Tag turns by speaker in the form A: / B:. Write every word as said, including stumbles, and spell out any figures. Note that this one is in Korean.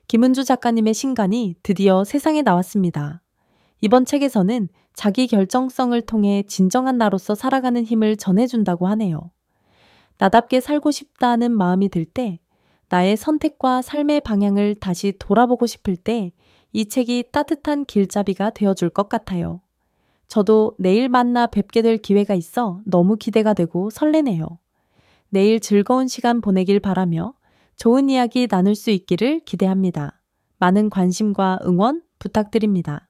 A: 김은주 작가님의 신간이 드디어 세상에 나왔습니다. 이번 책에서는 자기 결정성을 통해 진정한 나로서 살아가는 힘을 전해준다고 하네요. 나답게 살고 싶다는 마음이 들 때, 나의 선택과 삶의 방향을 다시 돌아보고 싶을 때 이 책이 따뜻한 길잡이가 되어줄 것 같아요. 저도 내일 만나 뵙게 될 기회가 있어 너무 기대가 되고 설레네요. 내일 즐거운 시간 보내길 바라며 좋은 이야기 나눌 수 있기를 기대합니다. 많은 관심과 응원 부탁드립니다.